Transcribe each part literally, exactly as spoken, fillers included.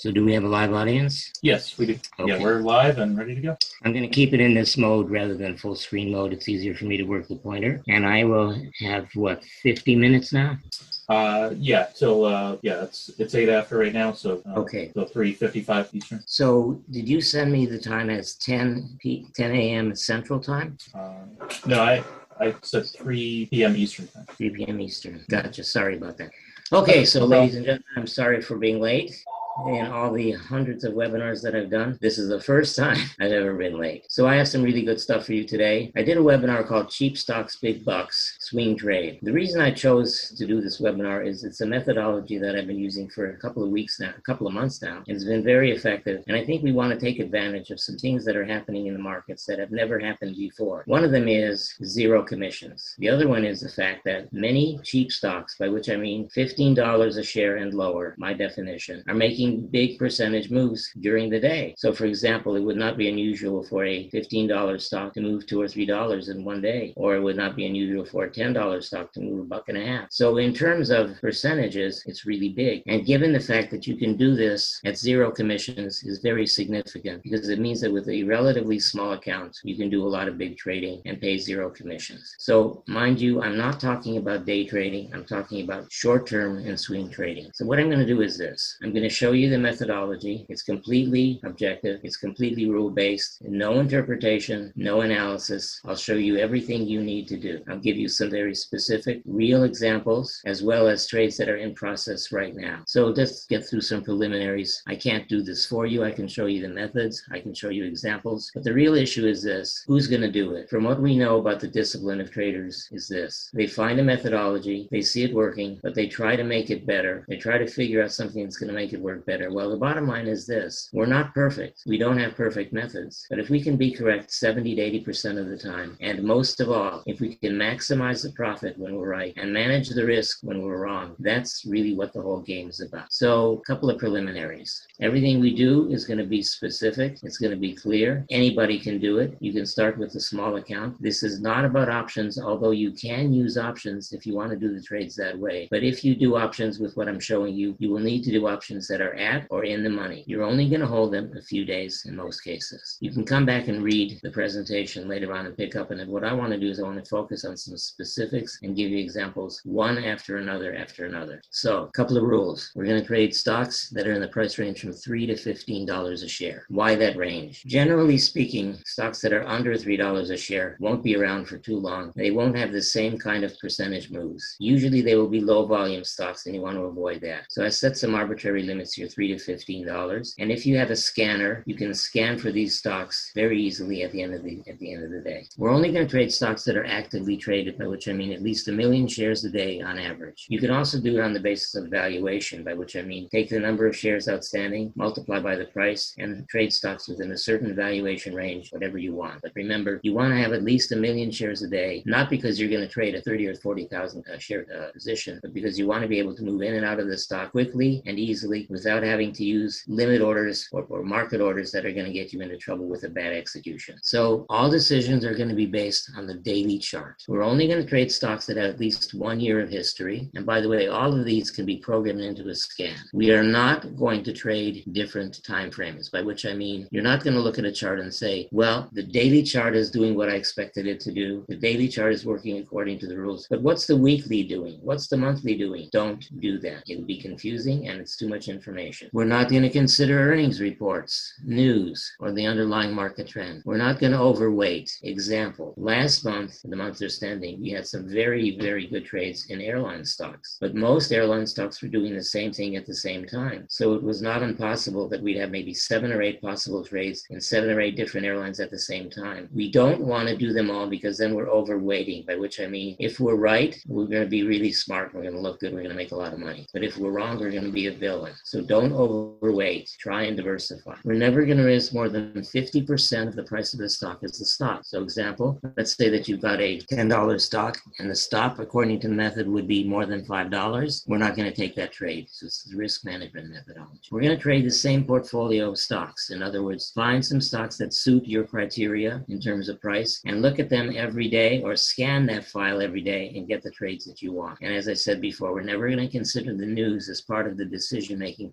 So do we have a live audience? Yes, we do. Okay. Yeah, we're live and ready to go. I'm going to keep it in this mode rather than full screen mode. It's easier for me to work the pointer. And I will have, what, fifty minutes now? Uh, yeah, till, uh, yeah, it's it's eight after right now, so uh, Okay. till three fifty-five Eastern. So did you send me the time as ten a.m. Central Time? Uh, no, I, I said three p.m. Eastern time. three p.m. Eastern. Gotcha. Sorry about that. Okay, so ladies and gentlemen, I'm sorry for being late. In all the hundreds of webinars that I've done, this is the first time I've ever been late. So I have some really good stuff for you today. I did a webinar called Cheap Stocks, Big Bucks, Swing Trade. The reason I chose to do this webinar is it's a methodology that I've been using for a couple of weeks now, a couple of months now. It's been very effective. And I think we want to take advantage of some things that are happening in the markets that have never happened before. One of them is zero commissions. The other one is the fact that many cheap stocks, by which I mean fifteen dollars a share and lower, my definition, are making big percentage moves during the day. So for example, it would not be unusual for a fifteen dollar stock to move two or three dollars in one day, or it would not be unusual for a ten dollar stock to move a buck and a half. So in terms of percentages, it's really big. And given the fact that you can do this at zero commissions is very significant, because it means that with a relatively small account, you can do a lot of big trading and pay zero commissions. So mind you, I'm not talking about day trading. I'm talking about short-term and swing trading. So what I'm going to do is this. I'm going to show you the methodology. It's completely objective. It's completely rule-based. No interpretation, no analysis. I'll show you everything you need to do. I'll give you some very specific, real examples, as well as trades that are in process right now. So let's get through some preliminaries. I can't do this for you. I can show you the methods. I can show you examples. But the real issue is this. Who's going to do it? From what we know about the discipline of traders is this. They find a methodology. They see it working, but they try to make it better. They try to figure out something that's going to make it work better. Well, the bottom line is this. We're not perfect. We don't have perfect methods. But if we can be correct seventy to eighty percent of the time, and most of all, if we can maximize the profit when we're right and manage the risk when we're wrong, that's really what the whole game is about. So, a couple of preliminaries. Everything we do is going to be specific. It's going to be clear. Anybody can do it. You can start with a small account. This is not about options, although you can use options if you want to do the trades that way. But if you do options with what I'm showing you, you will need to do options that are at or in the money. You're only going to hold them a few days in most cases. You can come back and read the presentation later on and pick up on it. What I want to do is I want to focus on some specifics and give you examples one after another after another. So, a couple of rules. We're going to trade stocks that are in the price range from three to fifteen dollars a share. Why that range? Generally speaking, stocks that are under three dollars a share won't be around for too long. They won't have the same kind of percentage moves. Usually they will be low volume stocks, and you want to avoid that. So I set some arbitrary limits here, three to fifteen dollars. And if you have a scanner, you can scan for these stocks very easily at the end of the at the end of the day. We're only going to trade stocks that are actively traded, by which I mean at least a million shares a day on average. You can also do it on the basis of valuation, by which I mean take the number of shares outstanding, multiply by the price, and trade stocks within a certain valuation range, whatever you want. But remember, you want to have at least a million shares a day, not because you're going to trade a thirty or forty thousand uh, share uh, position, but because you want to be able to move in and out of the stock quickly and easily without having to use limit orders or, or market orders that are going to get you into trouble with a bad execution. So all decisions are going to be based on the daily chart. We're only going to trade stocks that have at least one year of history. And by the way, all of these can be programmed into a scan. We are not going to trade different time frames, by which I mean you're not going to look at a chart and say, well, the daily chart is doing what I expected it to do. The daily chart is working according to the rules. But what's the weekly doing? What's the monthly doing? Don't do that. It'll be confusing and it's too much information. We're not going to consider earnings reports, news, or the underlying market trend. We're not going to overweight. Example, last month, the month they're standing, we had some very, very good trades in airline stocks. But most airline stocks were doing the same thing at the same time. So it was not impossible that we'd have maybe seven or eight possible trades in seven or eight different airlines at the same time. We don't want to do them all because then we're overweighting, by which I mean if we're right, we're going to be really smart, we're going to look good, we're going to make a lot of money. But if we're wrong, we're going to be a villain. So don't overweight. Try and diversify. We're never going to risk more than fifty percent of the price of the stock as the stock. So example, let's say that you've got a ten dollar stock and the stop, according to the method, would be more than five dollars. We're not going to take that trade. So it's the risk management methodology. We're going to trade the same portfolio of stocks. In other words, find some stocks that suit your criteria in terms of price and look at them every day or scan that file every day and get the trades that you want. And as I said before, we're never going to consider the news as part of the decision-making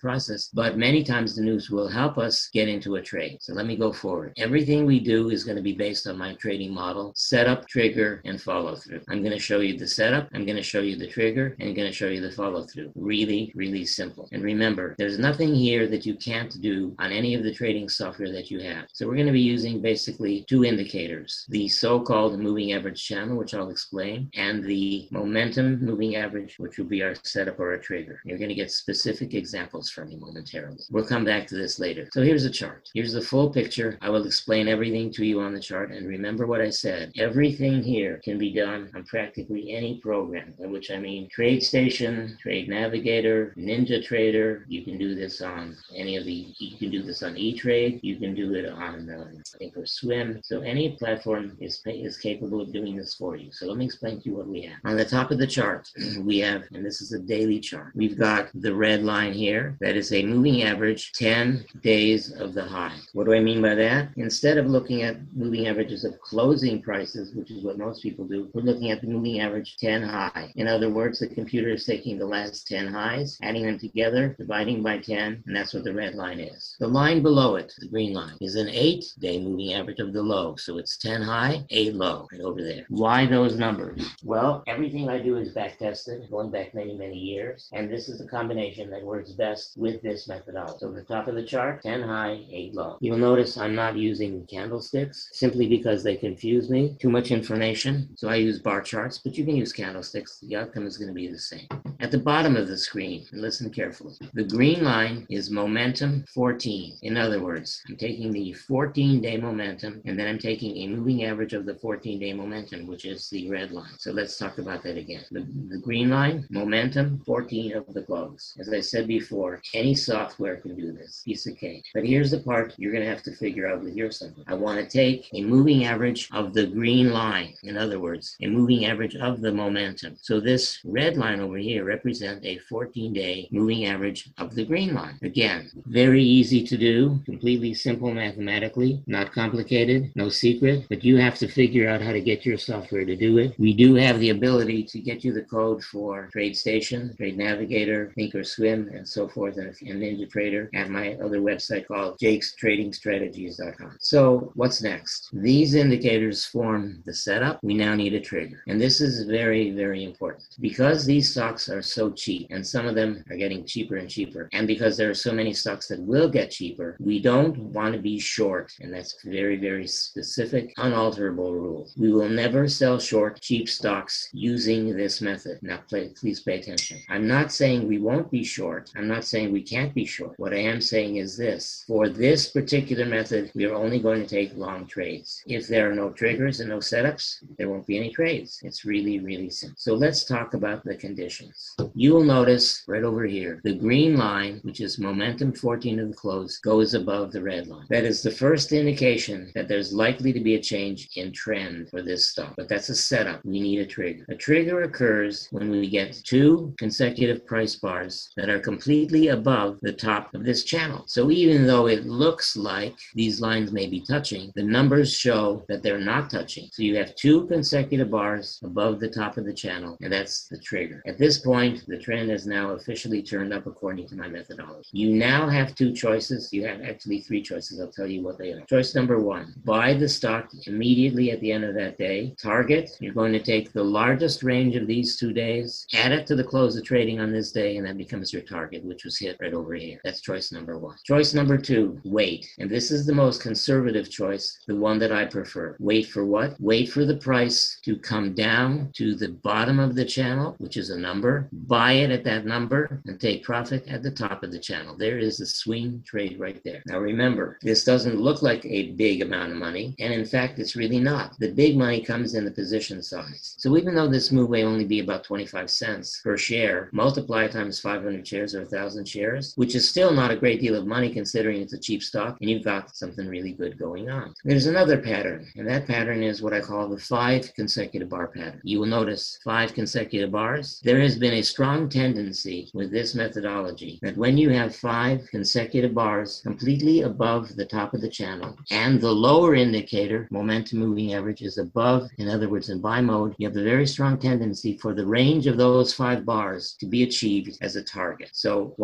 process, but many times the news will help us get into a trade. So let me go forward. Everything we do is going to be based on my trading model: setup, trigger, and follow through. I'm going to show you the setup, I'm going to show you the trigger, and I'm going to show you the follow through. Really, really simple. And remember, there's nothing here that you can't do on any of the trading software that you have. So we're going to be using basically two indicators: the so-called moving average channel, which I'll explain, and the momentum moving average, which will be our setup or our trigger. You're going to get specific examples from me momentarily. We'll come back to this later. So here's a chart. Here's the full picture. I will explain everything to you on the chart. And remember what I said. Everything here can be done on practically any program, by which I mean TradeStation, Trade Navigator, NinjaTrader. You can do this on any of the, you can do this on E-Trade. You can do it on um, Thinkorswim. So any platform is, is capable of doing this for you. So let me explain to you what we have. On the top of the chart, we have, and this is a daily chart, we've got the red line here. That is a moving average ten days of the high. What do I mean by that? Instead of looking at moving averages of closing prices, which is what most people do, we're looking at the moving average ten high. In other words, the computer is taking the last ten highs, adding them together, dividing by ten, and that's what the red line is. The line below it, the green line, is an eight-day moving average of the low. So it's ten high, eight low, right over there. Why those numbers? Well, everything I do is back-tested, going back many, many years, and this is the combination that works best with this methodology. So the top of the chart, ten high, eight low. You'll notice I'm not using candlesticks simply because they confuse me. Too much information, so I use bar charts, but you can use candlesticks. The outcome is going to be the same. At the bottom of the screen, and listen carefully, the green line is momentum fourteen. In other words, I'm taking the fourteen-day momentum, and then I'm taking a moving average of the fourteen-day momentum, which is the red line. So let's talk about that again. The, the green line, momentum fourteen of the close. As I said before, any software can do this. Piece of cake. But here's the part you're going to have to figure out with your software. I want to take a moving average of the green line. In other words, a moving average of the momentum. So this red line over here represents a fourteen-day moving average of the green line. Again, very easy to do, completely simple mathematically, not complicated, no secret, but you have to figure out how to get your software to do it. We do have the ability to get you the code for TradeStation, Trade Navigator, Thinkorswim, and so forth, and, and NinjaTrader at my other website called jakes trading strategies dot com. So what's next? These indicators form the setup. We now need a trigger. And this is very, very important. Because these stocks are so cheap, and some of them are getting cheaper and cheaper, and because there are so many stocks that will get cheaper, we don't want to be short. And that's a very, very specific, unalterable rule. We will never sell short cheap stocks using this method. Now, play, please pay attention. I'm not saying we won't be short. I'm not saying we can't be short. What I am saying is this. For this particular method, we are only going to take long trades. If there are no triggers and no setups, there won't be any trades. It's really, really simple. So let's talk about the conditions. You will notice right over here, the green line, which is momentum fourteen of the close, goes above the red line. That is the first indication that there's likely to be a change in trend for this stock. But that's a setup. We need a trigger. A trigger occurs when we get two consecutive price bars that are completely above the top of this channel. So even though it looks like these lines may be touching, the numbers show that they're not touching. So you have two consecutive bars above the top of the channel, and that's the trigger. At this point, the trend has now officially turned up according to my methodology. You now have two choices. You have actually three choices. I'll tell you what they are. Choice number one, buy the stock immediately at the end of that day. Target, you're going to take the largest range of these two days, add it to the close of trading on this day, and that becomes your target, which was hit right over here. That's choice number one. Choice number two, wait. And this is the most conservative choice, the one that I prefer. Wait for what? Wait for the price to come down to the bottom of the channel, which is a number. Buy it at that number and take profit at the top of the channel. There is a swing trade right there. Now remember, this doesn't look like a big amount of money, and in fact, it's really not. The big money comes in the position size. So even though this move may only be about twenty-five cents per share, multiply times five hundred shares or one thousand shares, which is still not a great deal of money considering it's a cheap stock, and you've got something really good going on. There's another pattern, and that pattern is what I call the five consecutive bar pattern. You will notice five consecutive bars. There has been a strong tendency with this methodology that when you have five consecutive bars completely above the top of the channel and the lower indicator, momentum moving average, is above, in other words, in buy mode, you have a very strong tendency for the range of those five bars to be achieved as a target. So what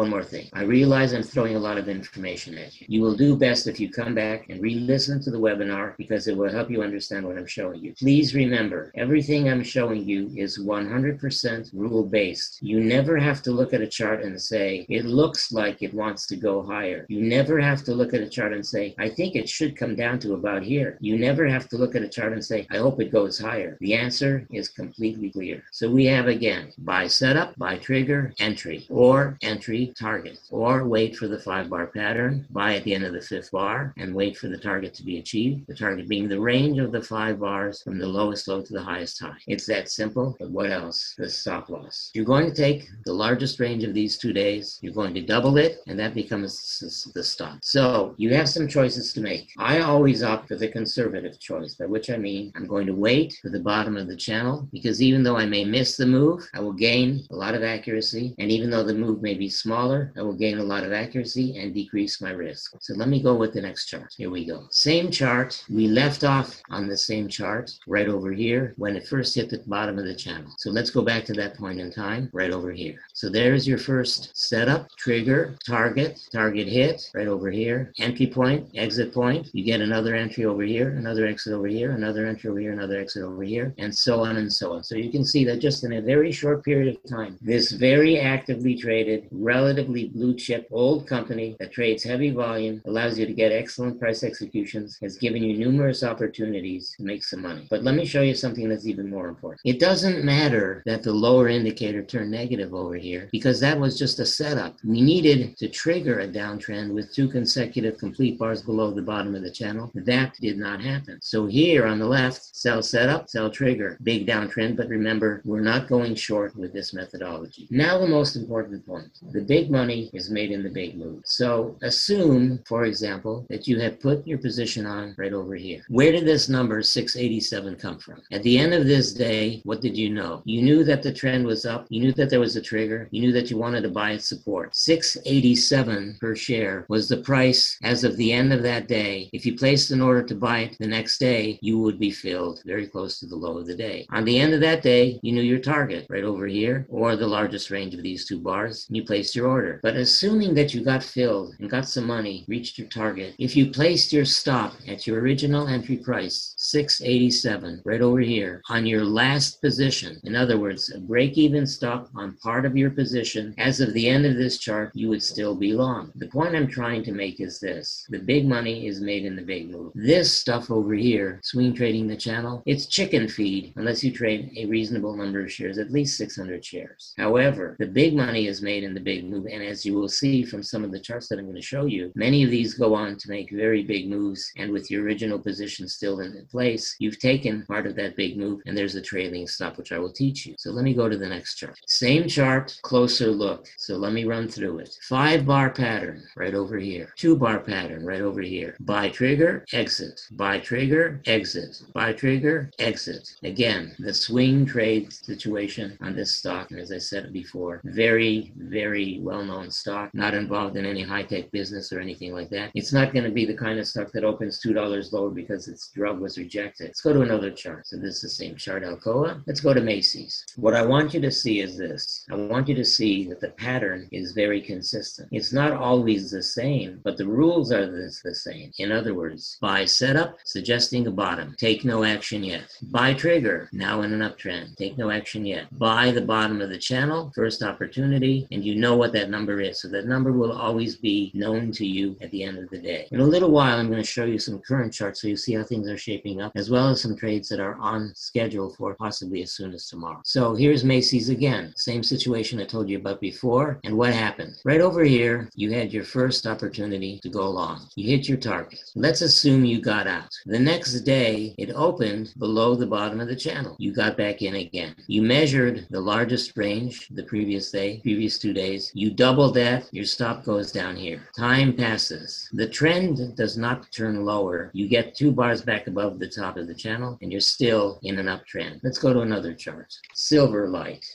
one more thing. I realize I'm throwing a lot of information at you. You will do best if you come back and re-listen to the webinar because it will help you understand what I'm showing you. Please remember, everything I'm showing you is one hundred percent rule-based. You never have to look at a chart and say, it looks like it wants to go higher. You never have to look at a chart and say, I think it should come down to about here. You never have to look at a chart and say, I hope it goes higher. The answer is completely clear. So we have, again, buy setup, buy trigger, entry, or entry target, or wait for the five bar pattern, buy at the end of the fifth bar, and wait for the target to be achieved, the target being the range of the five bars from the lowest low to the highest high. It's that simple, but what else? The stop loss. You're going to take the largest range of these two days, you're going to double it, and that becomes the stop. So you have some choices to make. I always opt for the conservative choice, by which I mean I'm going to wait for the bottom of the channel, because even though I may miss the move, I will gain a lot of accuracy, and even though the move may be smaller, I will gain a lot of accuracy and decrease my risk. So let me go with the next chart. Here we go. Same chart. We left off on the same chart right over here when it first hit the bottom of the channel. So let's go back to that point in time right over here. So there's your first setup, trigger, target, target hit right over here, entry point, exit point. You get another entry over here, another exit over here, another entry over here, another exit over here, and so on and so on. So you can see that just in a very short period of time, this very actively traded, relatively blue chip old company that trades heavy volume, allows you to get excellent price executions, has given you numerous opportunities to make some money. But let me show you something that's even more important. It doesn't matter that the lower indicator turned negative over here, because that was just a setup. We needed to trigger a downtrend with two consecutive complete bars below the bottom of the channel. That did not happen. So here on the left, sell setup, sell trigger, big downtrend, but remember, we're not going short with this methodology. Now the most important point. The big money is made in the big move. So assume, for example, that you have put your position on right over here. Where did this number six eighty-seven come from? At the end of this day, what did you know? You knew that the trend was up. You knew that there was a trigger. You knew that you wanted to buy its support. six eighty-seven per share was the price as of the end of that day. If you placed an order to buy it the next day, you would be filled very close to the low of the day. On the end of that day, you knew your target right over here, or the largest range of these two bars, and you placed your order. But assuming that you got filled and got some money, reached your target, if you placed your stop at your original entry price, six eighty-seven, right over here, on your last position, in other words, a break-even stop on part of your position, as of the end of this chart, you would still be long. The point I'm trying to make is this. The big money is made in the big move. This stuff over here, swing trading the channel, it's chicken feed unless you trade a reasonable number of shares, at least six hundred shares. However, the big money is made in the big move, and as you will see from some of the charts that I'm going to show you, many of these go on to make very big moves, and with your original position still in place, you've taken part of that big move, and there's a trailing stop, which I will teach you. So let me go to the next chart. Same chart, closer look. So let me run through it. Five bar pattern right over here. Two bar pattern right over here. Buy trigger, exit. Buy trigger, exit. Buy trigger, exit. Again, the swing trade situation on this stock, and as I said before, very, very well-known stock, not involved in any high-tech business or anything like that. It's not going to be the kind of stock that opens two dollars lower because its drug was rejected. Let's go to another chart. So this is the same chart, Alcoa. Let's go to Macy's. What I want you to see is this. I want you to see that the pattern is very consistent. It's not always the same, but the rules are this, the same. In other words, buy setup, suggesting a bottom. Take no action yet. Buy trigger, now in an uptrend. Take no action yet. Buy the bottom of the channel, first opportunity, and you know what that number is. So that number will always be known to you at the end of the day. In a little while, I'm going to show you some current charts so you see how things are shaping up, as well as some trades that are on schedule for possibly as soon as tomorrow. So here's Macy's again. Same situation I told you about before. And what happened? Right over here, you had your first opportunity to go long. You hit your target. Let's assume you got out. The next day, it opened below the bottom of the channel. You got back in again. You measured the largest range the previous day, previous two days. You double that, your stop goes down here. Time passes. The trend does not turn lower. You get two bars back above the top of the channel, and you're still in an uptrend. Let's go to another chart. Silverlight.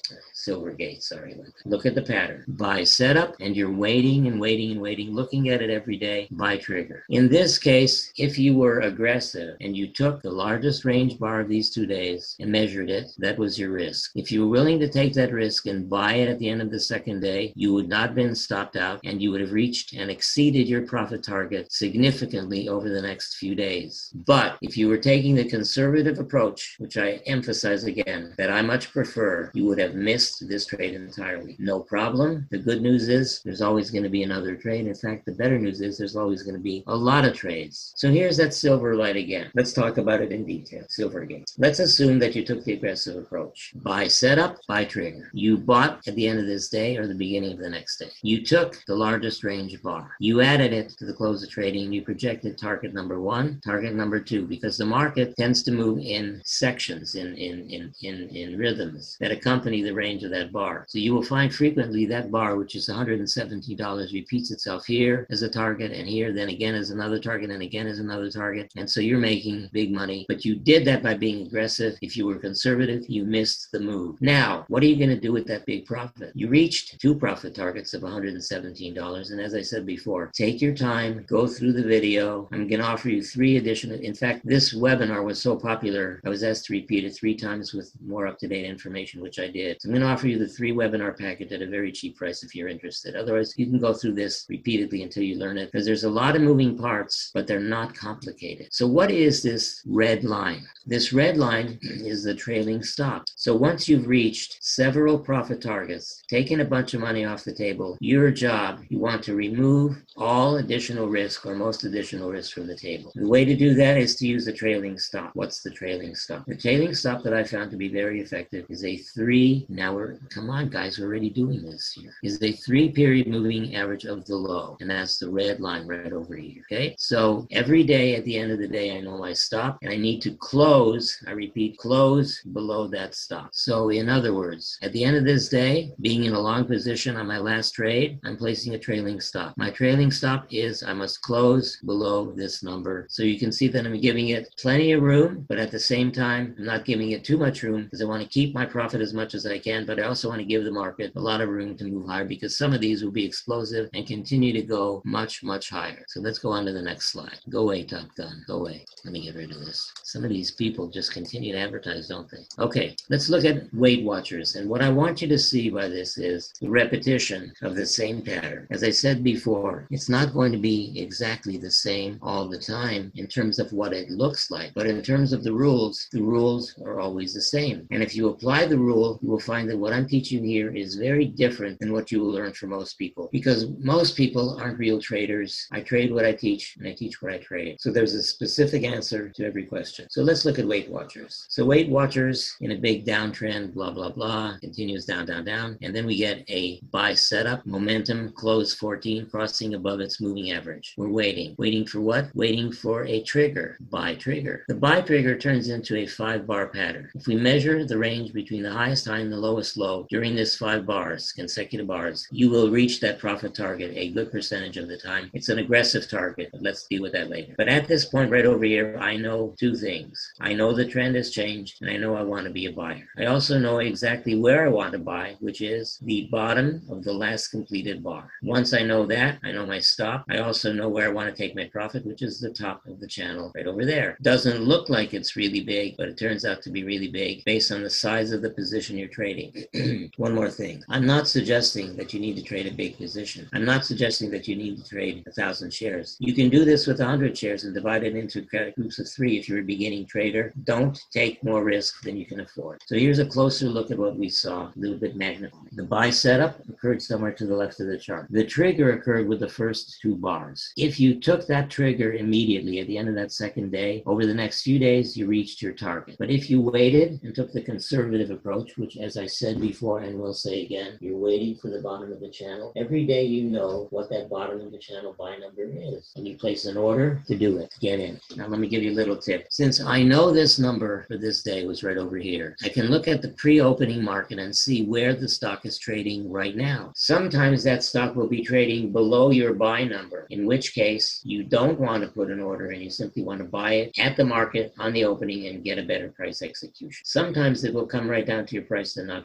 Silvergate, sorry about that. Look at the pattern. Buy setup, and you're waiting and waiting and waiting, looking at it every day. Buy trigger. In this case, if you were aggressive and you took the largest range bar of these two days and measured it, that was your risk. If you were willing to take that risk and buy it at the end of the second day, you would not have been stopped out, and you would have reached and exceeded your profit target significantly over the next few days. But if you were taking the conservative approach, which I emphasize again, that I much prefer, you would have missed this trade entirely. No problem. The good news is there's always going to be another trade. In fact, the better news is there's always going to be a lot of trades. So here's that silver light again. Let's talk about it in detail. Silvergate. Let's assume that you took the aggressive approach. Buy setup, buy trigger. You bought at the end of this day or the beginning of the next day. You took the largest range bar. You added it to the close of trading. You projected target number one, target number two, because the market tends to move in sections, in, in, in, in, in rhythms that accompany the range of that bar. So you will find frequently that bar, which is one hundred seventeen dollars, repeats itself here as a target, and here then again as another target, and again as another target. And so you're making big money, but you did that by being aggressive. If you were conservative, you missed the move. Now, what are you going to do with that big profit? You reached two profit targets of one hundred seventeen dollars. And as I said before, take your time, go through the video. I'm going to offer you three additional. In fact, this webinar was so popular, I was asked to repeat it three times with more up-to-date information, which I did. So I'm going to offer you the three webinar package at a very cheap price if you're interested. Otherwise, you can go through this repeatedly until you learn it, because there's a lot of moving parts, but they're not complicated. So what is this red line? This red line is the trailing stop. So once you've reached several profit targets, taken a bunch of money off the table, your job, you want to remove all additional risk or most additional risk from the table. The way to do that is to use the trailing stop. What's the trailing stop? The trailing stop that I found to be very effective is a three, now we're, come on guys, we're already doing this here, is a three period moving average of the low. And that's the red line right over here, okay? So every day at the end of the day, I know my stop, and I need to close, I repeat, close below that stop. So in other words, at the end of this day, being in a long position on my last trade, I'm placing a trailing stop. My trailing stop is I must close below this number. So you can see that I'm giving it plenty of room, but at the same time, I'm not giving it too much room because I want to keep my profit as much as I can, but I also want to give the market a lot of room to move higher because some of these will be explosive and continue to go much, much higher. So let's go on to the next slide. Go away, Top Gun. Go away. Let me get rid of this. Some of these people just continue to advertise, don't they? Okay, let's look at Weight Watchers. And what I want you to see by this is the repetition of the same pattern. As I said before, it's not going to be exactly the same all the time in terms of what it looks like, but in terms of the rules, the rules are always the same. And if you apply the rule, you will find that what I'm teaching here is very different than what you will learn from most people, because most people aren't real traders. I trade what I teach, and I teach what I trade. So there's a specific answer to every question. So let's look at Weight Watchers. So Weight Watchers in a big downtrend, blah, blah, blah, continues down, down, down. And then we get a buy setup, momentum, close fourteen, crossing above its moving average. We're waiting. Waiting for what? Waiting for a trigger, buy trigger. The buy trigger turns into a five bar pattern. If we measure the range between the highest high and the lowest low during this five bars, consecutive bars, you will reach that profit target a good percentage of the time. It's an aggressive target, but let's deal with that later. But at this point right over here, I know two things. I know the trend has changed, and I know I want to be a buyer. I also know exactly where I want to buy, which is the bottom of the last completed bar. Once I know that, I know my stop. I also know where I want to take my profit, which is the top of the channel right over there. Doesn't look like it's really big, but it turns out to be really big based on the size of the position you're trading. One more thing. I'm not suggesting that you need to trade a big position. I'm not suggesting that you need to trade a thousand shares. You can do this with a hundred shares and divide it into groups of three if you're a beginning trader. Don't take more risk than you can afford. So here's a closer look at what we saw, a little bit magnified. The buy setup occurred somewhere to the left of the chart. The trigger occurred with the first two bars. If you took that trigger immediately at the end of that second day, over the next few days, you reached your target. But if you waited and took the conservative approach, which as I said before and will say again, you're waiting for the bottom of the channel, every day you know what that bottom of the channel buy number is. And you place an order to do it, get in. Now let me give you a little tip. Since I know this number for this day was right over here, I can look at the pre-opening market and see where the stock is trading right now. Sometimes that stock will be trading below your buy number, in which case you don't want to put an order and you simply want to buy it at the market on the opening and get a better price execution. Sometimes it will come right down to your price and not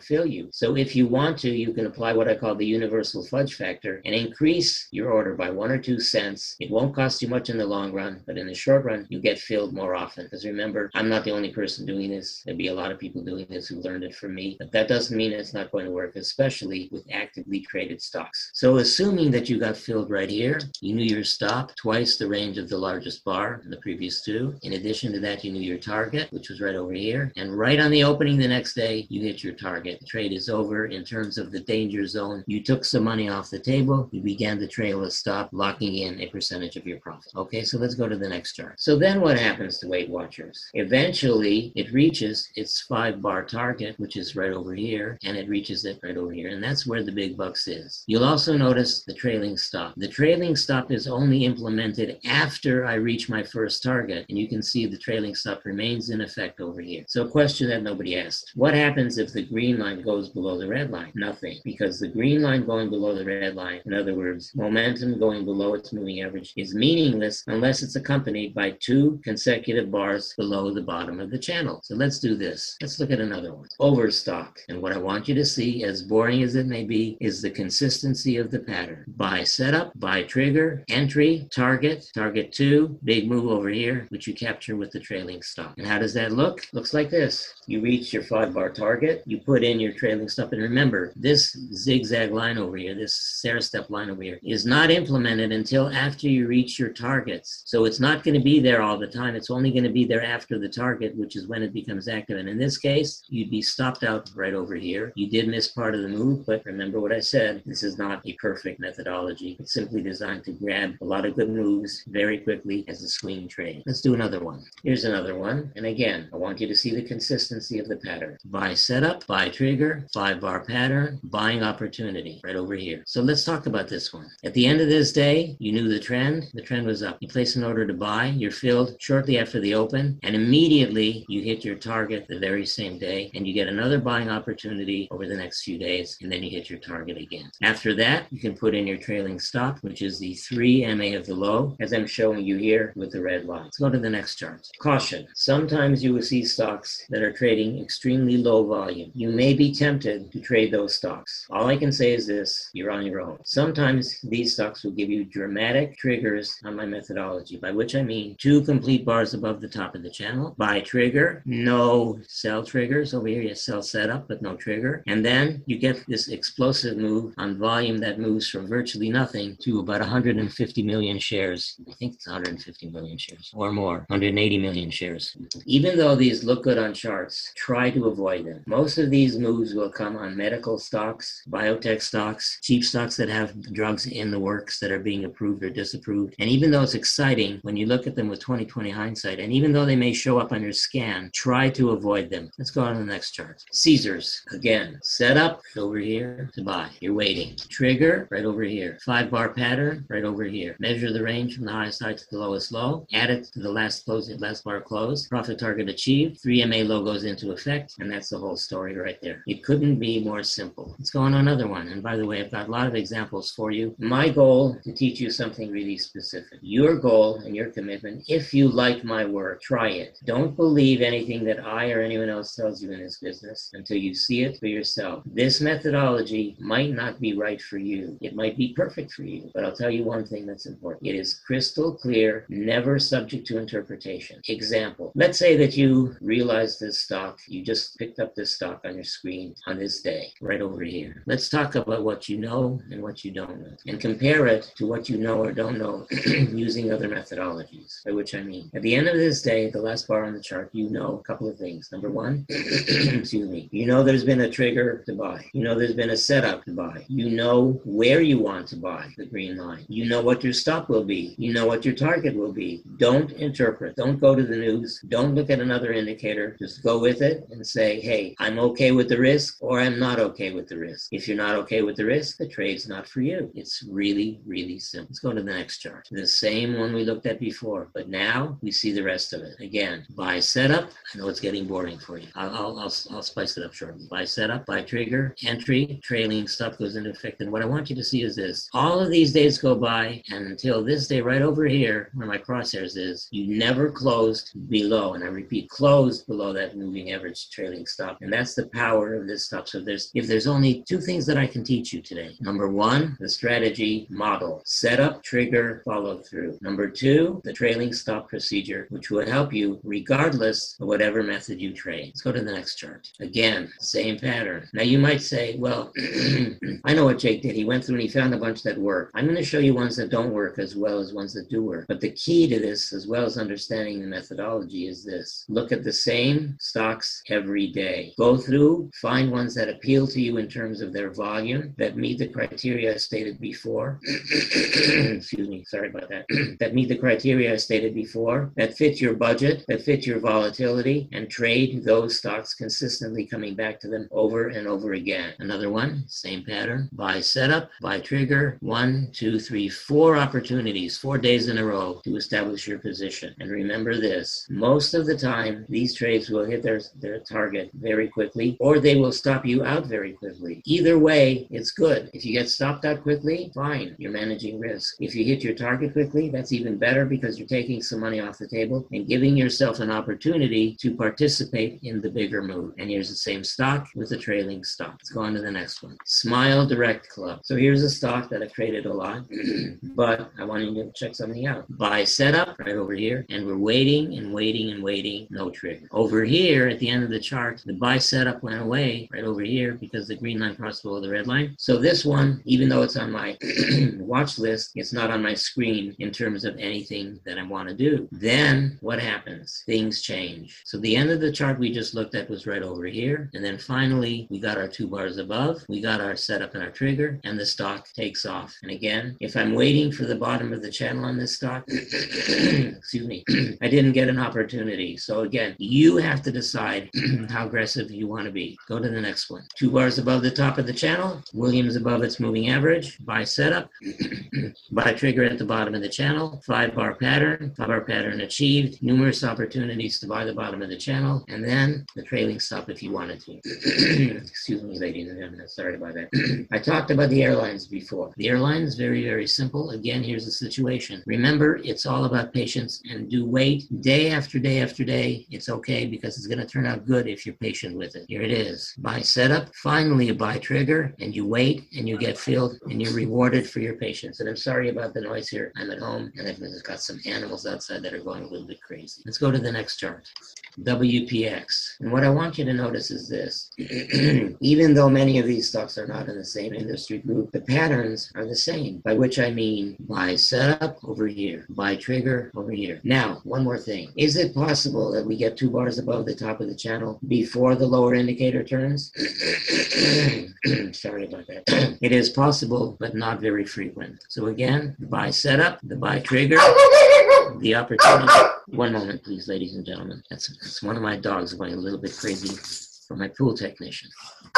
outfill you. So if you want to, you can apply what I call the universal fudge factor and increase your order by one or two cents. It won't cost you much in the long run, but in the short run, you get filled more often. Because remember, I'm not the only person doing this. There'll be a lot of people doing this who learned it from me. But that doesn't mean it's not going to work, especially with actively traded stocks. So assuming that you got filled right here, you knew your stop, twice the range of the largest bar in the previous two. In addition to that, you knew your target, which was right over here. And right on the opening the next day, you hit your target. The trade is over. In terms of the danger zone, you took some money off the table. You began to trail a stop, locking in a percentage of your profit. Okay, so let's go to the next chart. So then what happens to Weight Watchers? Eventually, it reaches its five bar target, which is right over here, and it reaches it right over here. And that's where the big bucks is. You'll also notice the trailing stop. The trailing stop is only implemented after I reach my first target, and you can see the trailing stop remains in effect over here. So a question that nobody asked. What happens if the green line goes below the red line? Nothing, because the green line going below the red line, in other words, momentum going below its moving average, is meaningless unless it's accompanied by two consecutive bars below the bottom of the channel. So let's do this. Let's look at another one. Overstock. And what I want you to see, as boring as it may be, is the consistency of the pattern. Buy setup, buy trigger, entry, target, target two, big move over here, which you capture with the trailing stop. And how does that look? Looks like this. You reach your five bar target, you put in your trailing stop, and remember, this zigzag line over here, this stair step line over here, is not implemented until after you reach your targets. So it's not going to be there all the time. It's only going to be there after the target, which is when it becomes active. And in this case, you'd be stopped out right over here. You did miss part of the move, but remember what I said, this is not a perfect methodology. It's simply designed to grab a lot of good moves very quickly as a swing trade. Let's do another one. Here's another one. And again, I want you to see the consistency of the pattern. Buy setup, buy trigger, five bar pattern, buying opportunity right over here. So let's talk about this one. At the end of this day, you knew the trend. The trend was up. You place an order to buy. You're filled shortly after the open, and immediately you hit your target the very same day, and you get another buying opportunity over the next few days, and then you hit your target again. After that, you can put in your trailing stop, which is the three M A of the low, as I'm showing you here with the red line. Let's go to the next chart. Caution. Sometimes you will see stocks that are trading extremely low volume. You may be tempted to trade those stocks. All I can say is this, you're on your own. Sometimes these stocks will give you dramatic triggers on my methodology, by which I mean two complete bars above the top of the channel. Buy trigger, no sell triggers. Over here you sell setup, but no trigger. And then you get this explosive move on volume that moves from virtually nothing to about one hundred fifty million shares. I think it's one hundred fifty million shares or more, one hundred eighty million shares. Even though these look good on charts, try to avoid them. Most of these moves will come on medical stocks, biotech stocks, cheap stocks that have drugs in the works that are being approved or disapproved. And even though it's exciting, when you look at them with twenty twenty hindsight, and even though they may show up on your scan, try to avoid them. Let's go on to the next chart. Caesars, again, set up over here to buy. You're waiting. Trigger, right over here. Five bar pattern, right over here. Measure the range from the highest high to the lowest low. Add it to the last close, last bar close. Profit target achieved. three M A low goes into effect, and that's the whole story right there. It couldn't be more simple. Let's go on to another one. And by the way, I've got a lot of examples for you. My goal to teach you something really specific. Your goal and your commitment, if you like my work, try it. Don't believe anything that I or anyone else tells you in this business until you see it for yourself. This methodology might not be right for you. It might be perfect for you, but I'll tell you one thing that's important. It is crystal clear, never subject to interpretation. Example, let's say that you realize this stock, you just picked up this stock on your screen on this day, right over here. Let's talk about what you know and what you don't know, and compare it to what you know or don't know using other methodologies, by which I mean, at the end of this day, the last bar on the chart, you know a couple of things. Number one, excuse me, you know there's been a trigger to buy. You know there's been a setup to buy. You know where you want to buy, the green line. You know what your stop will be. You know what your target will be. Don't interpret. Don't go to the news. Don't look at another indicator. Just go with it and say, hey, I'm okay with the risk, or I'm not okay with the risk. If you're not okay with the risk, the trade's not for you. It's really, really simple. Let's go to the next chart. The same one we looked at before, but now we see the rest of it. Again, buy setup. I know it's getting boring for you. I'll, I'll, I'll, I'll spice it up shortly. Buy setup, buy trigger, entry, trailing stop goes into effect. And what I want you to see is this. All of these days go by, and until this day right over here, where my crosshairs is, you never closed below, and I repeat, closed below that moving average trailing stop. And that's the power power of this stuff. So there's, if there's only two things that I can teach you today. Number one, the strategy model, setup, trigger, follow through. Number two, the trailing stop procedure, which will help you regardless of whatever method you trade. Let's go to the next chart. Again, same pattern. Now you might say, well, I know what Jake did. He went through and he found a bunch that work. I'm going to show you ones that don't work as well as ones that do work. But the key to this, as well as understanding the methodology, is this. Look at the same stocks every day. Go through, find ones that appeal to you in terms of their volume, that meet the criteria I stated before. Excuse me, sorry about that. That meet the criteria I stated before, that fit your budget, that fit your volatility, and trade those stocks consistently, coming back to them over and over again. Another one, same pattern. Buy setup, buy trigger, one, two, three, four opportunities, four days in a row to establish your position. And remember this, most of the time, these trades will hit their, their target very quickly, or they will stop you out very quickly. Either way, it's good. If you get stopped out quickly, fine, you're managing risk. If you hit your target quickly, that's even better because you're taking some money off the table and giving yourself an opportunity to participate in the bigger move. And here's the same stock with a trailing stop. Let's go on to the next one. Smile Direct Club. So here's a stock that I've traded a lot, but I want you to check something out. Buy setup right over here, and we're waiting and waiting and waiting, no trigger. Over here at the end of the chart, the buy setup went away right over here because the green line crossed below the red line. So this one, even though it's on my watch list, it's not on my screen in terms of anything that I want to do. Then what happens? Things change. So the end of the chart we just looked at was right over here. And then finally, we got our two bars above, we got our setup and our trigger, and the stock takes off. And again, if I'm waiting for the bottom of the channel on this stock, excuse me, I didn't get an opportunity. So again, you have to decide how aggressive you want to be. Go to the next one. Two bars above the top of the channel, Williams above its moving average, buy setup, buy trigger at the bottom of the channel, five bar pattern, five bar pattern achieved, numerous opportunities to buy the bottom of the channel, and then the trailing stop if you wanted to. Excuse me, ladies and gentlemen, sorry about that. I talked about the airlines before. The airlines, very, very simple. Again, here's the situation. Remember, it's all about patience, and do wait day after day after day. It's okay because it's going to turn out good if you're patient with it. Here it is. Buy setup, finally a buy trigger, and you wait and you get filled and you're rewarded for your patience. And I'm sorry about the noise here. I'm at home and I've got some animals outside that are going a little bit crazy. Let's go to the next chart. W P X. And what I want you to notice is this. Even though many of these stocks are not in the same industry group, the patterns are the same, by which I mean buy setup over here, buy trigger over here. Now, one more thing. Is it possible that we get two bars above the top of the channel before the lower indicator turns? Sorry about that. It is possible, but not very frequent. So again, the buy setup, the buy trigger, the opportunity. One moment, please, ladies and gentlemen. That's, that's one of my dogs going a little bit crazy for my pool technician.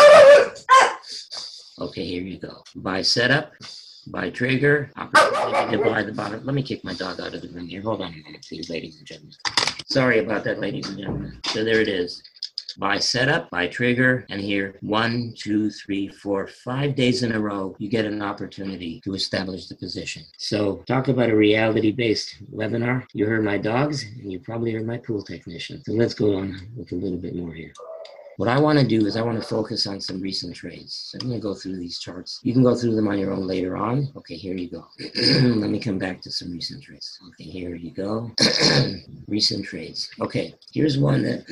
Okay, here you go. Buy setup, buy trigger, opportunity to buy the bottom. Let me kick my dog out of the room here. Hold on a minute, please, ladies and gentlemen. Sorry about that, ladies and gentlemen. So there it is. Buy setup, buy trigger, and here, one, two, three, four, five days in a row, you get an opportunity to establish the position. So talk about a reality-based webinar. You heard my dogs, and you probably heard my pool technician. So let's go on with a little bit more here. What I want to do is I want to focus on some recent trades. So I'm going to go through these charts. You can go through them on your own later on. Okay, here you go. Let me come back to some recent trades. Okay, here you go. Recent trades. Okay, here's one that...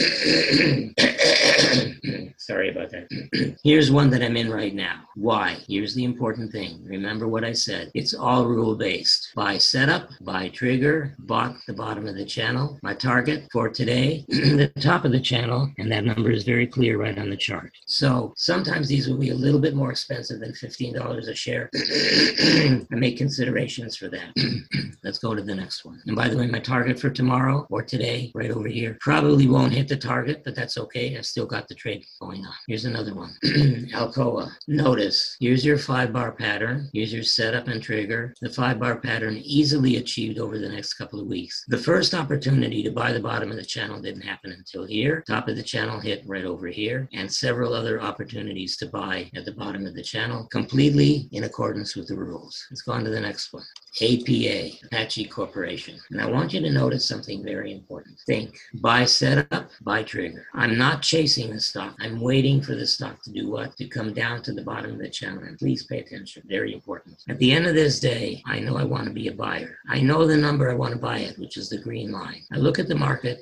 Sorry about that. Here's one that I'm in right now. Why? Here's the important thing. Remember what I said. It's all rule-based. Buy setup, buy trigger, bought the bottom of the channel. My target for today, the top of the channel, and that number is very clear right on the chart. So sometimes these will be a little bit more expensive than fifteen dollars a share. I make considerations for that. Let's go to the next one. And by the way, my target for tomorrow or today, right over here, probably won't hit the target, but that's okay. I've still got the trade going on. Here's another one. Alcoa. Notice, here's your five bar pattern. Here's your setup and trigger. The five bar pattern easily achieved over the next couple of weeks. The first opportunity to buy the bottom of the channel didn't happen until here. Top of the channel hit right over here, and several other opportunities to buy at the bottom of the channel, completely in accordance with the rules. Let's go on to the next one. A P A, Apache Corporation. And I want you to notice something very important. Think, buy setup, buy trigger. I'm not chasing the stock. I'm waiting for the stock to do what? To come down to the bottom of the channel. And please pay attention. Very important. At the end of this day, I know I want to be a buyer. I know the number I want to buy it, which is the green line. I look at the market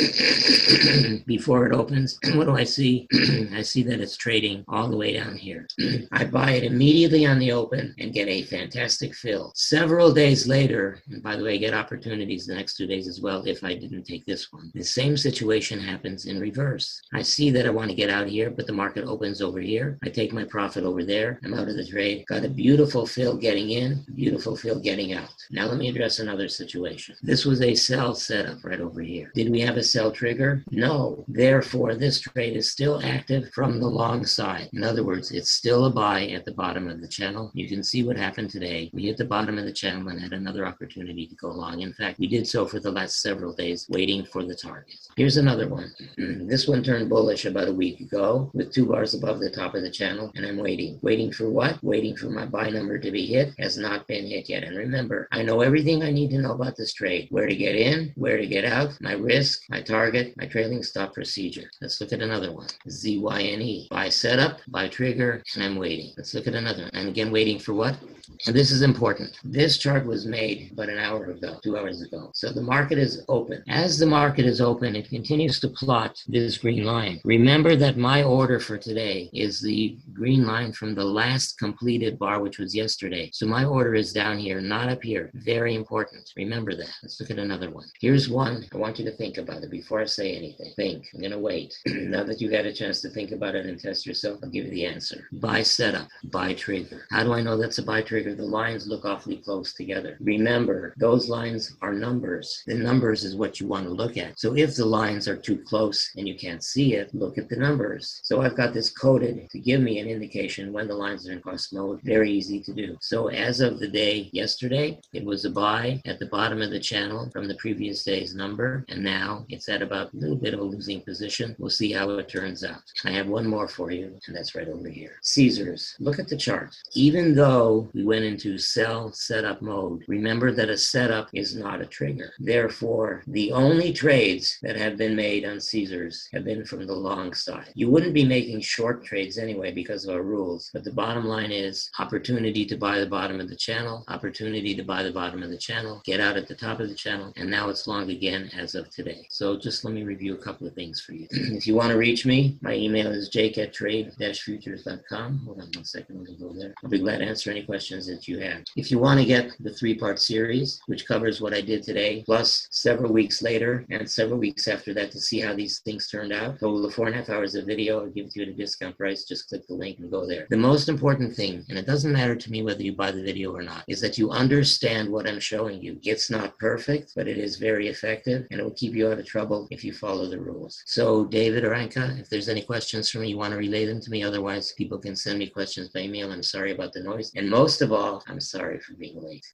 before it opens. And what do I see? I see that it's trading all the way down here. I buy it immediately on the open and get a fantastic fill. Several days later, and by the way, I get opportunities the next two days as well if I didn't take this one. The same situation happens in reverse. I see that I want to get out here, but the market opens over here. I take my profit over there. I'm out of the trade. Got a beautiful fill getting in, beautiful fill getting out. Now let me address another situation. This was a sell setup right over here. Did we have a sell trigger? No. Therefore, this trade is still active from the long side. In other words, it's still a buy at the bottom of the channel. You can see what happened today. We hit the bottom of the channel and had another opportunity to go long. In fact, we did so for the last several days, waiting for the target. Here's another one. This one turned bullish about a week ago with two bars above the top of the channel, and I'm waiting. Waiting for what? Waiting for my buy number to be hit. Has not been hit yet. And remember, I know everything I need to know about this trade. Where to get in, where to get out, my risk, my target, my trailing stop procedure. Let's look at another one. Z Y N E. Buy setup, buy trigger, and I'm waiting. Let's look at another one. And again, waiting for what? And this is important. This chart was made about an hour ago, two hours ago. So the market is open. As the market is open, it continues to plot this green line. Remember that my order for today is the green line from the last completed bar, which was yesterday. So my order is down here, not up here. Very important. Remember that. Let's look at another one. Here's one. I want you to think about it before I say anything. Think. I'm going to wait. Now that you've had a chance to think about it and test yourself, I'll give you the answer. Buy setup, buy trigger. How do I know that's a buy trigger? The lines look awfully close together. Remember, those lines are numbers. The numbers is what you want to look at. So if the lines are too close and you can't see it, look at the numbers. So I've got this coded to give me an indication when the lines are in cross mode. Very easy to do. So as of the day yesterday, it was a buy at the bottom of the channel from the previous day's number, and now it's at about a little bit of a losing position. We'll see how it turns out. I have one more for you, and that's right over here. Caesars. Look at the chart. Even though we went into sell setup mode, remember that a setup is not a trigger. Therefore, the only trades that have been made on Caesars have been from the long side. You wouldn't be making short trades anyway because of our rules, but the bottom line is opportunity to buy the bottom of the channel, opportunity to buy the bottom of the channel, get out at the top of the channel, and now it's long again as of today. So just let me review a couple of things for you. If you want to reach me, my email is jake at trade dash futures dot com. Hold on one second, let me go there. I'll be glad to answer any questions that you have. If you want to get the three-part series, which covers what I did today, plus several weeks later and several weeks after that to see how these things turned out, total of four and a half hours of video, I'll give it to you at a discount price. Just click the link and go there. The most important thing, and it doesn't matter to me whether you buy the video or not, is that you understand what I'm showing you. It's not perfect, but it is very effective, and it will keep you out of trouble if you follow the rules. So David or Anka, if there's any questions for me, you want to relay them to me. Otherwise, people can send me questions by email. I'm sorry about the noise. And most of all, I'm sorry for being late.